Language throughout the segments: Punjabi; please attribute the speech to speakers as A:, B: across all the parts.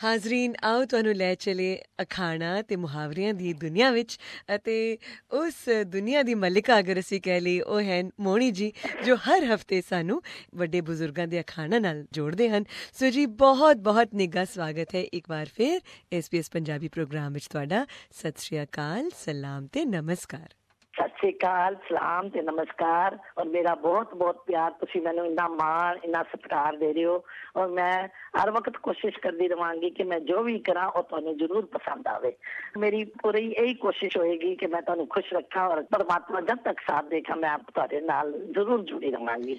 A: ਹਾਜ਼ਰੀਨ, ਆਓ ਤੁਹਾਨੂੰ ਲੈ ਚਲੇ ਅਖਾਣਾਂ ਤੇ ਮੁਹਾਵਰਿਆਂ ਦੀ ਦੁਨੀਆ ਵਿੱਚ, ਅਤੇ ਉਸ ਦੁਨੀਆ ਦੀ ਮਲਿਕਾ ਅਗਰ ਅਸੀਂ ਕਹਿ ਲਈਏ ਉਹ ਹੈ ਮੋਹਣੀ ਜੀ, ਜੋ ਹਰ ਹਫਤੇ ਸਾਨੂੰ ਵੱਡੇ ਬਜ਼ੁਰਗਾਂ ਦੇ ਅਖਾਣਾਂ ਨਾਲ ਜੋੜਦੇ ਹਨ। ਸੋ ਜੀ, ਬਹੁਤ ਬਹੁਤ ਨਿੱਘਾ ਸਵਾਗਤ ਹੈ ਇੱਕ ਵਾਰ ਫਿਰ SBS ਪੰਜਾਬੀ ਪ੍ਰੋਗਰਾਮ ਵਿੱਚ ਤੁਹਾਡਾ। ਸਤਿ ਸ਼੍ਰੀ ਅਕਾਲ, ਸਲਾਮ ਤੇ ਨਮਸਕਾਰ।
B: ਸਤਿ ਸ਼੍ਰੀ ਅਕਾਲ, ਸਲਾਮ ਤੇ ਨਮਸਕਾਰ। ਔਰ ਮੇਰਾ ਬਹੁਤ ਬਹੁਤ ਪਿਆਰ, ਤੁਸੀਂ ਮੈਨੂੰ ਇੰਨਾ ਮਾਣ, ਇੰਨਾ ਸਤਿਕਾਰ ਦੇ ਰਹੇ ਹੋ। ਔਰ ਮੈਂ ਹਰ ਵਕਤ ਕੋਸ਼ਿਸ਼ ਕਰਦੀ ਰਹਾਂਗੀ ਕਿ ਮੈਂ ਜੋ ਵੀ ਕਰਾਂ ਉਹ ਤੁਹਾਨੂੰ ਜ਼ਰੂਰ ਪਸੰਦ ਆਵੇ। ਮੇਰੀ ਪੂਰੀ ਇਹੀ ਕੋਸ਼ਿਸ਼ ਹੋਏਗੀ ਕਿ ਮੈਂ ਤੁਹਾਨੂੰ ਖੁਸ਼ ਰੱਖਾਂ, ਔਰ ਪਰਮਾਤਮਾ ਜਦ ਤੱਕ ਸਾਥ ਦੇਖਾਂ ਮੈਂ ਤੁਹਾਡੇ ਨਾਲ ਜ਼ਰੂਰ ਜੁੜੀ ਰਹਾਂਗੀ।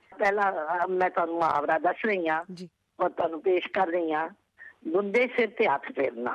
B: ਪਹਿਲਾਂ ਮੈਂ ਤੁਹਾਨੂੰ ਮੁਹਾਵਰਾ ਦੱਸ ਰਹੀ ਹਾਂ ਔਰ ਤੁਹਾਨੂੰ ਪੇਸ਼ ਕਰ ਰਹੀ ਹਾਂ। ਗੁੰਦੇ ਸਿਰ ਤੇ ਹੱਥ ਫੇਰਨਾ।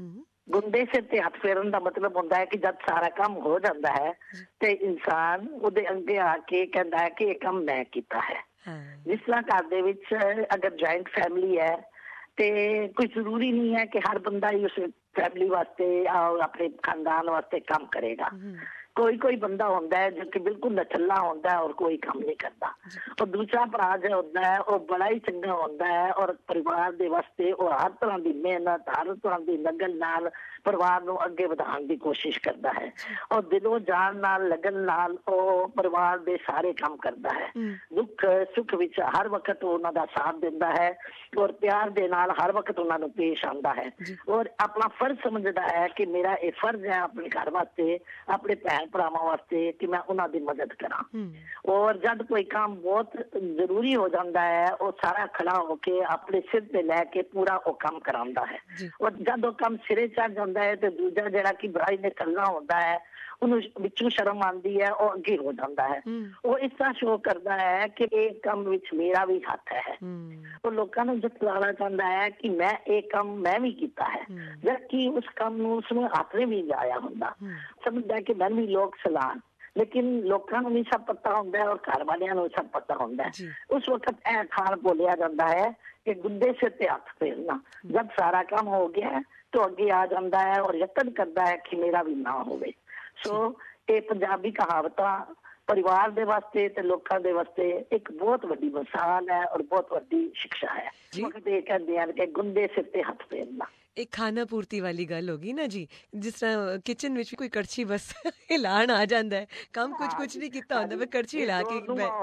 B: ਗੁੰਦੇ ਸਿਰ ਤੇ ਹੱਥ ਫੇਰਨ ਦਾ ਮਤਲਬ ਹੁੰਦਾ ਹੈ ਕਿ ਜਦ ਸਾਰਾ ਕੰਮ ਹੋ ਜਾਂਦਾ ਹੈ ਤੇ ਇਨਸਾਨ ਉਹਦੇ ਅੱਗੇ ਆ ਕੇ ਕਹਿੰਦਾ ਹੈ ਕਿ ਇਹ ਕੰਮ ਮੈਂ ਕੀਤਾ ਹੈ। ਜਿਸ ਤਰ੍ਹਾਂ ਘਰ ਦੇ ਵਿੱਚ ਅਗਰ ਜੁਆਇੰਟ ਫੈਮਿਲੀ ਹੈ ਤੇ ਕੋਈ ਜ਼ਰੂਰੀ ਨਹੀਂ ਹੈ ਕਿ ਹਰ ਬੰਦਾ ਹੀ ਉਸ ਫੈਮਿਲੀ ਵਾਸਤੇ ਆਪਣੇ ਖਾਨਦਾਨ ਵਾਸਤੇ ਕੰਮ ਕਰੇਗਾ। ਕੋਈ ਕੋਈ ਬੰਦਾ ਹੁੰਦਾ ਹੈ ਜੋ ਕਿ ਬਿਲਕੁਲ ਨਛੱਲਾ ਹੁੰਦਾ ਹੈ ਔਰ ਕੋਈ ਕੰਮ ਨਹੀਂ ਕਰਦਾ। ਔਰ ਦੂਸਰਾ ਭਰਾ ਜੋ ਹੁੰਦਾ ਹੈ ਉਹ ਬੜਾ ਹੀ ਚੰਗਾ ਹੁੰਦਾ ਹੈ ਔਰ ਪਰਿਵਾਰ ਦੇ ਵਾਸਤੇ ਉਹ ਹਰ ਤਰ੍ਹਾਂ ਦੀ ਮਿਹਨਤ, ਹਰ ਤਰ੍ਹਾਂ ਦੀ ਲਗਨ ਨਾਲ ਪਰਿਵਾਰ ਨੂੰ ਅੱਗੇ ਵਧਾਉਣ ਦੀ ਕੋਸ਼ਿਸ਼ ਕਰਦਾ ਹੈ। ਔਰ ਦਿਲੋਂ ਜਾਨ ਨਾਲ, ਲਗਨ ਨਾਲ ਉਹ ਪਰਿਵਾਰ ਦੇ ਸਾਰੇ ਕੰਮ ਕਰਦਾ ਹੈ। ਦੁੱਖ ਸੁੱਖ ਵਿੱਚ ਹਰ ਵਕਤ ਉਹਨਾਂ ਦਾ ਸਾਥ ਦਿੰਦਾ ਹੈ ਔਰ ਪਿਆਰ ਦੇ ਨਾਲ ਹਰ ਵਕਤ ਉਹਨਾਂ ਨੂੰ ਪੇਸ਼ ਆਉਂਦਾ ਹੈ। ਔਰ ਆਪਣਾ ਫਰਜ਼ ਸਮਝਦਾ ਹੈ ਕਿ ਮੇਰਾ ਇਹ ਫਰਜ਼ ਹੈ ਆਪਣੇ ਘਰ ਵਾਸਤੇ, ਆਪਣੇ ਭੈਣ ਭਰਾਵਾਂ ਵਾਸਤੇ ਕਿ ਮੈਂ ਉਹਨਾਂ ਦੀ ਮਦਦ ਕਰਾਂ। ਔਰ ਜਦ ਕੋਈ ਕੰਮ ਬਹੁਤ ਜ਼ਰੂਰੀ ਹੋ ਜਾਂਦਾ ਹੈ ਉਹ ਸਾਰਾ ਖੜਾ ਹੋ ਕੇ ਆਪਣੇ ਸਿਰ ਤੇ ਲੈ ਕੇ ਪੂਰਾ ਉਹ ਕੰਮ ਕਰਾਉਂਦਾ ਹੈ। ਔਰ ਜਦ ਉਹ ਕੰਮ ਸਿਰੇ ਚੜ ਜਾਂਦਾ ਹੈ ਤੇ ਦੂਜਾ ਜਿਹੜਾ ਕਿ ਬੜਾ ਨੇ ਕਰਨਾ ਹੁੰਦਾ ਹੈ ਉਹਨੂੰ ਵਿੱਚੋਂ ਸ਼ਰਮ ਆਉਂਦੀ ਹੈ, ਉਹ ਅੱਗੇ ਹੋ ਜਾਂਦਾ ਹੈ। ਉਹ ਇਸ ਤਰ੍ਹਾਂ ਸ਼ੋਅ ਕਰਦਾ ਹੈ ਕਿ ਇਹ ਕੰਮ ਵਿੱਚ ਮੇਰਾ ਵੀ ਹੱਥ ਹੈ। ਉਹ ਲੋਕਾਂ ਨੂੰ ਜਤਾਉਣਾ ਚਾਹੁੰਦਾ ਹੈ ਕਿ ਮੈਂ ਇਹ ਕੰਮ ਮੈਂ ਵੀ ਕੀਤਾ ਹੈ, ਜਦਕਿ ਉਸ ਕੰਮ ਨੂੰ ਉਸਨੂੰ ਹੱਥ ਨੇ ਵੀ ਲਾਇਆ ਹੁੰਦਾ। ਸਮਝਦਾ ਕਿ ਮੈਨੂੰ ਵੀ ਲੋਕ ਸਲਾਹ, ਲੇਕਿਨ ਲੋਕਾਂ ਨੂੰ ਵੀ ਸਭ ਪਤਾ ਹੁੰਦਾ ਹੈ ਔਰ ਘਰ ਵਾਲਿਆਂ ਨੂੰ ਸਭ ਪਤਾ ਹੁੰਦਾ ਹੈ। ਉਸ ਵਕਤ ਇਹ ਖਾਣ ਬੋਲਿਆ ਜਾਂਦਾ ਹੈ ਕਿ ਗੁੱਦੇ ਸਿਰ ਤੇ ਹੱਥ ਫੇਰਨਾ। ਜਦ ਸਾਰਾ ਕੰਮ ਹੋ ਗਿਆ ਤਾਂ ਅੱਗੇ ਆ ਜਾਂਦਾ ਹੈ ਔਰ ਯਤਨ ਕਰਦਾ ਹੈ ਕਿ ਮੇਰਾ ਵੀ ਨਾ ਹੋਵੇ। ਸੋ ਇਹ ਪੰਜਾਬੀ ਕਹਾਵਤਾਂ ਪਰਿਵਾਰ ਦੇ ਵਾਸਤੇ ਤੇ ਲੋਕਾਂ ਦੇ ਵਾਸਤੇ ਇੱਕ ਬਹੁਤ ਵੱਡੀ ਮਿਸਾਲ ਹੈ ਔਰ ਬਹੁਤ ਵੱਡੀ ਸਿੱਖਿਆ ਹੈ। ਵਕਤ ਇਹ ਕਹਿੰਦੇ ਹਨ ਕਿ ਗੁੰਦੇ ਸਿਰ ਤੇ ਹੱਥ ਫੇਰਨਾ।
A: ਇੱਕ ਖਾਣਾ ਪੂਰਤੀ ਵਾਲੀ ਗੱਲ ਹੋ ਗਈ ਨਾ ਜੀ। ਜਿਸ ਤਰ੍ਹਾਂ ਕਿਚਨ ਵਿੱਚ ਕੋਈ ਕੜਛੀ ਬਸ ਹਿਲਾਣ ਆ ਜਾਂਦਾ ਹੈ, ਕੰਮ ਕੁਝ ਨਹੀਂ ਕੀਤਾ ਹੁੰਦਾ, ਮੈਂ ਕੜਛੀ ਹਿਲਾ ਕੇ
B: ਦੋ ਧੂਆਂ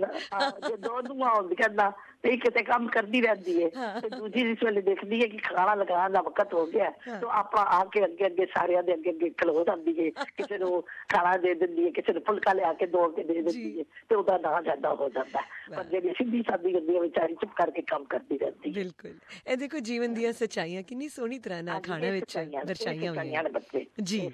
B: ਹੁੰਦੀਆਂ ਨਾ ਤੇ ਕਿਤੇ ਕੰਮ ਕਰਦੀ ਰਹਿੰਦੀ ਹੈ ਤੇ ਦੂਜੀ ਜਿਸ ਵੇਲੇ ਦੇਖਦੀ ਹੈ ਕਿ ਖਾਣਾ ਲਗਾਉਣ ਦਾ ਵਕਤ ਹੋ ਗਿਆ ਤਾਂ ਆਪਾਂ ਆ ਕੇ ਅੱਗੇ ਅੱਗੇ ਸਾਰਿਆਂ ਦੇ ਅੱਗੇ ਅੱਗੇ ਖਲੋ ਜਾਂਦੀ ਹੈ। ਕਿਸੇ ਨੂੰ ਖਾਣਾ ਦੇ ਦਿੰਦੀ ਹੈ, ਕਿਸੇ ਨੂੰ ਫੁਲਕਾ ਲਿਆ ਕੇ ਦੋ ਕੇ ਦੇ ਦਿੰਦੀ ਹੈ ਤੇ ਉਹਦਾ ਨਾਂ ਜ਼ਿਆਦਾ ਹੋ ਜਾਂਦਾ ਹੈ। ਪਰ ਜਿਹੜੀ ਸਿੱਧੀ ਸਾਦੀ ਹੁੰਦੀ ਹੈ ਵਿਚਾਰੀ ਚੁੱਪ ਕਰਕੇ ਕੰਮ ਕਰਦੀ ਰਹਿੰਦੀ ਹੈ।
A: ਬਿਲਕੁਲ, ਇਹ ਦੇਖੋ ਜੀਵਨ ਦੀਆਂ ਸੱਚਾਈਆਂ ਕਿੰਨੀ ਸੋਹਣੀ ਤਰ੍ਹਾਂ ਨਾਲ ਅਖਾਣਾਂ ਵਿੱਚ ਦਰਸਾਈਆਂ ਹੋਈਆਂ ਜੀ।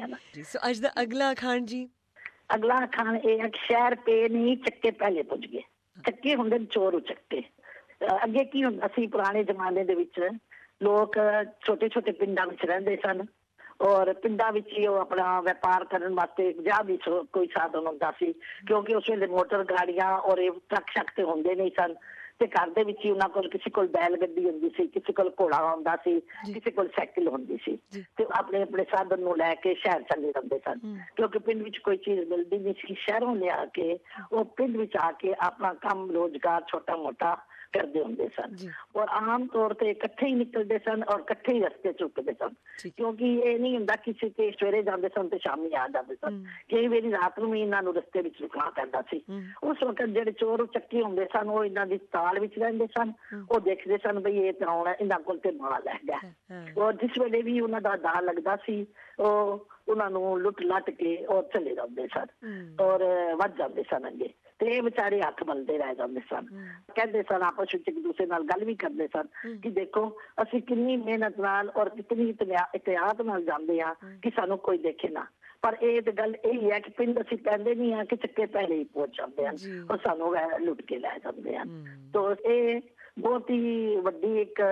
A: ਸੋ ਅੱਜ ਦਾ ਅਗਲਾ ਅਖਾਣ ਜੀ।
B: ਅਗਲਾ ਅਖਾਣ ਇਹ ਹੈ ਕਿ ਸ਼ਹਿਰ ਪੇ ਨਹੀਂ ਚੱਕੇ ਪਹਿਲੇ ਪੁੱਜ ਗਏ। ਚੱਕੇ ਹੁੰਦੇ ਨੇ ਚੋਰ ਉਚੱਕੇ। ਅੱਗੇ ਕੀ ਹੁੰਦਾ ਸੀ, ਪੁਰਾਣੇ ਜ਼ਮਾਨੇ ਦੇ ਵਿੱਚ ਲੋਕ ਛੋਟੇ ਛੋਟੇ ਪਿੰਡਾਂ ਵਿੱਚ ਰਹਿੰਦੇ ਸਨ ਔਰ ਪਿੰਡਾਂ ਵਿੱਚ ਹੀ ਉਹ ਆਪਣਾ ਵਪਾਰ ਕਰਨ ਵਾਸਤੇ ਜਾਂ ਵੀ ਕੋਈ ਸਾਧਨ ਹੁੰਦਾ ਸੀ, ਕਿਉਂਕਿ ਉਸ ਵੇਲੇ ਮੋਟਰ ਗਾੜੀਆਂ ਔਰ ਇਹ ਟਰੱਕ ਸ਼ੱਕ ਤੇ ਹੁੰਦੇ ਨਹੀਂ ਸਨ। ਤੇ ਘਰ ਦੇ ਵਿੱਚ ਹੀ ਉਹਨਾਂ ਕੋਲ ਕਿਸੇ ਕੋਲ ਬੈਲ ਗੱਡੀ ਹੁੰਦੀ ਸੀ, ਕਿਸੇ ਕੋਲ ਘੋੜਾ ਹੁੰਦਾ ਸੀ, ਕਿਸੇ ਕੋਲ ਸਾਈਕਲ ਹੁੰਦੀ ਸੀ ਤੇ ਆਪਣੇ ਆਪਣੇ ਸਾਧਨ ਨੂੰ ਲੈ ਕੇ ਸ਼ਹਿਰ ਚਲੇ ਜਾਂਦੇ ਸਨ। ਕਿਉਂਕਿ ਪਿੰਡ ਵਿੱਚ ਕੋਈ ਚੀਜ਼ ਮਿਲਦੀ ਨਹੀਂ ਸੀ, ਸ਼ਹਿਰੋਂ ਲਿਆ ਕੇ ਉਹ ਪਿੰਡ ਵਿੱਚ ਆ ਕੇ ਆਪਣਾ ਕੰਮ ਰੋਜ਼ਗਾਰ ਛੋਟਾ ਮੋਟਾ ਕਰਦੇ ਹੁੰਦੇ ਸਨ। ਔਰ ਆਮ ਤੌਰ ਤੇ ਇਕੱਠੇ ਹੀ ਨਿਕਲਦੇ ਸਨ ਔਰ ਇਕੱਠੇ ਹੀ ਰਸਤੇ ਚੁੱਕਦੇ ਸਨ, ਕਿਉਂਕਿ ਇਹ ਨਹੀਂ ਹੁੰਦਾ ਕਿਸੇ ਤੇ ਸਵੇਰੇ ਜਾਂਦੇ ਸਨ ਤੇ ਸ਼ਾਮੀ ਆ ਜਾਂਦੇ ਸਨ। ਕਈ ਵਾਰੀ ਰਾਤ ਨੂੰ ਵੀ ਇਹਨਾਂ ਨੂੰ ਰਸਤੇ ਵਿੱਚ ਰੁਕਣਾ ਪੈਂਦਾ ਸੀ। ਉਸ ਵਕਤ ਜਿਹੜੇ ਚੋਰ ਚੱਕੇ ਹੁੰਦੇ ਸਨ ਉਹ ਇਹਨਾਂ ਦੀ ਤਾਲ ਵਿੱਚ ਰਹਿੰਦੇ ਸਨ। ਉਹ ਦੇਖਦੇ ਸਨ ਬਈ ਇਹ ਤਾਂ ਆਉਣਾ, ਇਹਨਾਂ ਕੋਲ ਤੇ ਮਾਲ ਹੈਗਾ। ਔਰ ਜਿਸ ਵੇਲੇ ਵੀ ਉਹਨਾਂ ਦਾ ਦਾਅ ਲੱਗਦਾ ਸੀ ਉਹ ਉਹਨਾਂ ਨੂੰ ਲੁੱਟ ਲੱਟ ਕੇ ਔਰ ਚਲੇ ਜਾਂਦੇ ਸਨ ਔਰ ਵੱਧ ਜਾਂਦੇ ਸਨ ਅੱਗੇ। ਤੇ ਇਹ ਵਿਚਾਰੇ ਹੱਥ ਮਲਦੇ ਰਹਿ ਜਾਂਦੇ ਸਨ। ਕਹਿੰਦੇ ਸਨ ਆਪਸ ਵਿੱਚ ਇੱਕ ਦੂਸਰੇ ਨਾਲ ਗੱਲ ਵੀ ਕਰਦੇ ਸਨ ਕਿ ਦੇਖੋ ਅਸੀਂ ਕਿੰਨੀ ਮਿਹਨਤ ਨਾਲ ਔਰ ਕਿਤਨੀ ਇਤਿਆਤ ਨਾਲ ਜਾਂਦੇ ਹਾਂ ਕਿ ਸਾਨੂੰ ਕੋਈ ਦੇਖੇ ਨਾ। ਪਰ ਇਹ ਤੇ ਗੱਲ ਇਹ ਹੈ ਕਿ ਪਿੰਡ ਅਸੀਂ ਕਹਿੰਦੇ ਨਹੀਂ ਹਾਂ ਕਿ ਚੱਕੇ ਪਹਿਲੇ ਹੀ ਪਹੁੰਚ ਜਾਂਦੇ ਹਨ ਔਰ ਸਾਨੂੰ ਲੁੱਟ ਕੇ ਲੈ ਜਾਂਦੇ ਹਨ। ਤਾਂ ਇਹ ਬਹੁਤ ਹੀ ਵੱਡੀ ਇੱਕ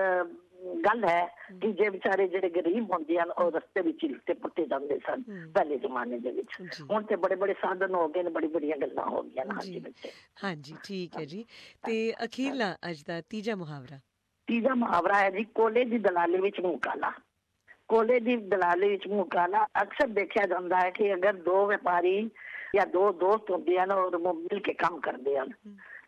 B: ਗੱਲ ਹੈ ਕਿ ਜੇ ਵਿਚਾਰੇ ਜਿਹੜੇ ਗਰੀਬ ਹੁੰਦੇ ਹਨ ਉਹ ਰਸਤੇ ਵਿੱਚ ਲੁੱਟੇ ਪੁੱਟੇ ਜਾਂਦੇ ਸਨ ਪਹਿਲੇ ਜ਼ਮਾਨੇ ਦੇ ਵਿੱਚ। ਹੁਣ ਤੇ ਬੜੇ ਬੜੇ ਸਾਧਨ ਹੋ ਗਏ ਨੇ, ਬੜੀ ਬੜੀਆਂ ਗੱਲਾਂ ਹੋ ਗਈਆਂ ਨੇ। ਹਾਂਜੀ ਬੱਚੇ, ਹਾਂਜੀ
A: ਠੀਕ ਹੈ ਜੀ। ਤੇ ਅਖੀਰਲਾ ਅੱਜ ਦਾ ਤੀਜਾ
B: ਮੁਹਾਵਰਾ ਹੈ ਜੀ, ਕੋਲੇ ਦੀ ਦਲਾਲੀ ਵਿੱਚ ਮੂੰਹ ਕਾਲਾ। ਕੋਲੇ ਦੀ ਦਲਾਲੀ ਵਿੱਚ ਮੂੰਹ ਕਾਲਾ ਅਕਸਰ ਦੇਖਿਆ ਜਾਂਦਾ ਹੈ ਕਿ ਅਗਰ ਦੋ ਵਪਾਰੀ ਜਾਂ ਦੋ ਦੋਸਤ ਹੁੰਦੇ ਹਨ ਔਰ ਮਿਲ ਕੇ ਕੰਮ ਕਰਦੇ ਹਨ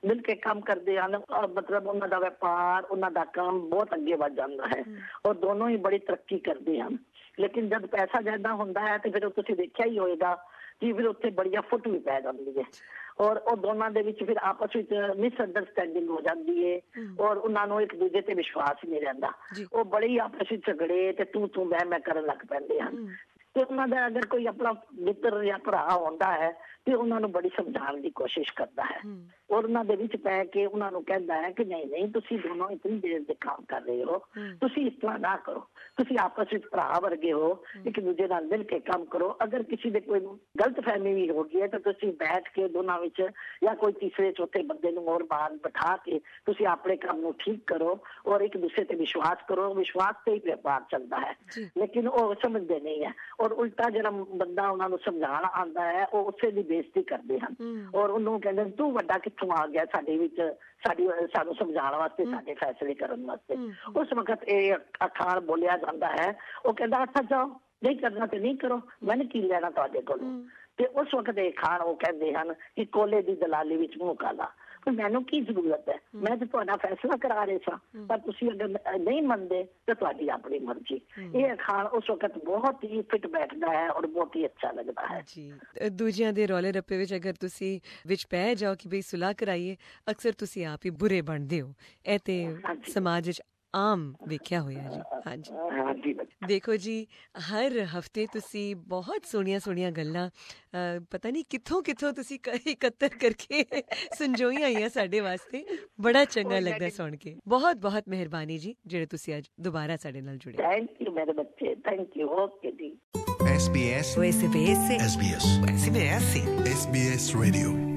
B: ਮਿਲ ਕੇ ਕੰਮ ਕਰਦੇ ਹਨ, ਮਤਲਬ ਉਹਨਾਂ ਦਾ ਵਪਾਰ, ਉਹਨਾਂ ਦਾ ਕੰਮ ਬਹੁਤ ਅੱਗੇ ਵੱਧ ਜਾਂਦਾ ਹੈ ਔਰ ਦੋਨੋਂ ਹੀ ਬੜੀ ਤਰੱਕੀ ਕਰਦੇ ਹਨ। ਲੇਕਿਨ ਜਦ ਪੈਸਾ ਜ਼ਿਆਦਾ ਹੁੰਦਾ ਹੈ ਤੇ ਫਿਰ ਤੁਸੀਂ ਦੇਖਿਆ ਹੀ ਹੋਏਗਾ ਕਿ ਫਿਰ ਉੱਥੇ ਬੜੀਆਂ ਫੁੱਟ ਵੀ ਪੈ ਜਾਂਦੀ ਹੈ ਔਰ ਉਹ ਦੋਨਾਂ ਦੇ ਵਿੱਚ ਫਿਰ ਆਪਸ ਵਿੱਚ ਮਿਸਅੰਡਰਸਟੈਂਡਿੰਗ ਹੋ ਜਾਂਦੀ ਹੈ ਔਰ ਉਹਨਾਂ ਨੂੰ ਇੱਕ ਦੂਜੇ ਤੇ ਵਿਸ਼ਵਾਸ ਨਹੀਂ ਰਹਿੰਦਾ। ਉਹ ਬੜੇ ਹੀ ਆਪਸ ਵਿੱਚ ਝਗੜੇ ਤੇ ਤੂੰ ਮੈਂ ਕਰਨ ਲੱਗ ਪੈਂਦੇ ਹਨ। ਤੇ ਉਹਨਾਂ ਦਾ ਅਗਰ ਕੋਈ ਆਪਣਾ ਮਿੱਤਰ ਜਾਂ ਭਰਾ ਹੁੰਦਾ ਹੈ ਤੇ ਉਹਨਾਂ ਨੂੰ ਬੜੀ ਸਮਝਾਉਣ ਦੀ ਕੋਸ਼ਿਸ਼ ਕਰਦਾ ਹੈ ਔਰ ਉਹਨਾਂ ਦੇ ਵਿੱਚ ਪੈ ਕੇ ਉਹਨਾਂ ਨੂੰ ਕਹਿੰਦਾ ਹੈ ਕਿ ਨਹੀਂ ਤੁਸੀਂ ਦੋਨੋਂ ਇਤਨੀ ਦੇਰ ਦੇ ਕੰਮ ਕਰ ਰਹੇ ਹੋ, ਤੁਸੀਂ ਇਸ ਤਰ੍ਹਾਂ ਨਾ ਕਰੋ, ਤੁਸੀਂ ਆਪਸ ਵਿੱਚ ਭਰਾ ਵਰਗੇ ਹੋ, ਇੱਕ ਦੂਜੇ ਨਾਲ ਮਿਲ ਕੇ ਕੰਮ ਕਰੋ। ਅਗਰ ਕਿਸੇ ਦੇ ਕੋਈ ਗਲਤਫਹਿਮੀ ਵੀ ਹੋ ਗਈ ਹੈ ਤਾਂ ਤੁਸੀਂ ਬੈਠ ਕੇ ਦੋਨਾਂ ਵਿੱਚ ਜਾਂ ਕੋਈ ਤੀਸਰੇ ਚੌਥੇ ਬੰਦੇ ਨੂੰ ਹੋਰ ਬਾਹਰ ਬਿਠਾ ਕੇ ਤੁਸੀਂ ਆਪਣੇ ਕੰਮ ਨੂੰ ਠੀਕ ਕਰੋ ਔਰ ਇੱਕ ਦੂਸਰੇ ਤੇ ਵਿਸ਼ਵਾਸ ਕਰੋ। ਵਿਸ਼ਵਾਸ ਤੇ ਹੀ ਵਪਾਰ ਚੱਲਦਾ ਹੈ। ਲੇਕਿਨ ਉਹ ਸਮਝਦੇ ਨਹੀਂ ਹੈ ਔਰ ਉਲਟਾ ਜਿਹੜਾ ਬੰਦਾ ਉਹਨਾਂ ਨੂੰ ਸਮਝਾਉਣ ਆਉਂਦਾ ਹੈ ਉਹ ਉਸੇ ਦੀ ਬੇਇੱਜ਼ਤੀ ਕਰਦੇ ਹਨ ਔਰ ਉਹਨੂੰ ਕਹਿੰਦੇ ਤੂੰ ਵੱਡਾ ਕਿੱਥੋਂ ਆ ਗਿਆ ਸਾਡੇ ਵਿੱਚ, ਸਾਨੂੰ ਸਮਝਾਉਣ ਵਾਸਤੇ, ਸਾਡੇ ਫੈਸਲੇ ਕਰਨ ਵਾਸਤੇ। ਉਸ ਵਕਤ ਇਹ ਅਖਾਣ ਬੋਲਿਆ ਜਾਂਦਾ ਹੈ, ਉਹ ਕਹਿੰਦਾ ਅੱਛਾ ਜਾਓ, ਨਹੀਂ ਕਰਨਾ ਤੇ ਨਹੀਂ ਕਰੋ, ਮੈਨੂੰ ਕੀ ਲੈਣਾ ਤੁਹਾਡੇ ਕੋਲੋਂ। ਤੇ ਉਸ ਵਕਤ ਇਹ ਖਾਣ ਉਹ ਕਹਿੰਦੇ ਹਨ ਕਿ ਕੋਲੇ ਦੀ ਦਲਾਲੀ ਵਿੱਚ ਮੂੰਹ ਕਾਲਾ, ਮੈਨੂੰ ਕੀ ਜ਼ਰੂਰਤ ਹੈ, ਮੈਂ ਤੇ ਤੁਹਾਡਾ ਫੈਸਲਾ ਕਰਾ ਰਹੇ ਸਾਂ, ਪਰ ਤੁਸੀਂ ਅਗਰ ਨਹੀਂ ਮੰਨਦੇ ਤਾਂ ਤੁਹਾਡੀ ਆਪਣੀ ਮਰਜ਼ੀ। ਇਹ ਅਖਾਣ ਉਸ ਵਕਤ ਬਹੁਤ ਹੀ ਫਿੱਟ ਬੈਠਦਾ ਹੈ ਔਰ ਬਹੁਤ ਹੀ ਅੱਛਾ ਲੱਗਦਾ ਹੈ
A: ਜੀ। ਦੂਜਿਆਂ ਦੇ ਰੌਲੇ ਰੱਪੇ ਵਿੱਚ ਅਗਰ ਤੁਸੀਂ ਵਿੱਚ ਪੈ ਜਾਓ ਕਿ ਬਈ ਸੁਲਾਹ ਕਰਾਈਏ, ਅਕਸਰ ਤੁਸੀਂ ਆਪ ਹੀ ਬੁਰੇ ਬਣਦੇ ਹੋ। ਇਹ ਤੇ ਸਮਾਜ ਵਿੱਚ ਆਮ ਵੇਖਿਆ ਹੋਇਆ ਜੀ। ਹਾਂਜੀ, ਦੇਖੋ ਜੀ, ਹਰ ਹਫਤੇ ਤੁਸੀਂ ਬਹੁਤ ਸੋਹਣੀਆਂ ਗੱਲਾਂ ਪਤਾ ਨਹੀਂ ਕਿੱਥੋਂ ਤੁਸੀਂ ਇਕੱਤਰ ਕਰਕੇ ਸੰਜੋਈਆਂ ਆਈਆਂ ਸਾਡੇ ਵਾਸਤੇ। ਬੜਾ ਚੰਗਾ ਲੱਗਦਾ ਸੁਣ ਕੇ। ਬਹੁਤ ਮਿਹਰਬਾਨੀ ਜੀ ਜਿਹੜੇ ਤੁਸੀਂ ਅੱਜ ਦੁਬਾਰਾ ਸਾਡੇ ਨਾਲ ਜੁੜੇ।
B: ਥੈਂਕ ਯੂ ਮੇਰੇ ਬੱਚੇ, thank you. Okay ji.
C: SBS Radio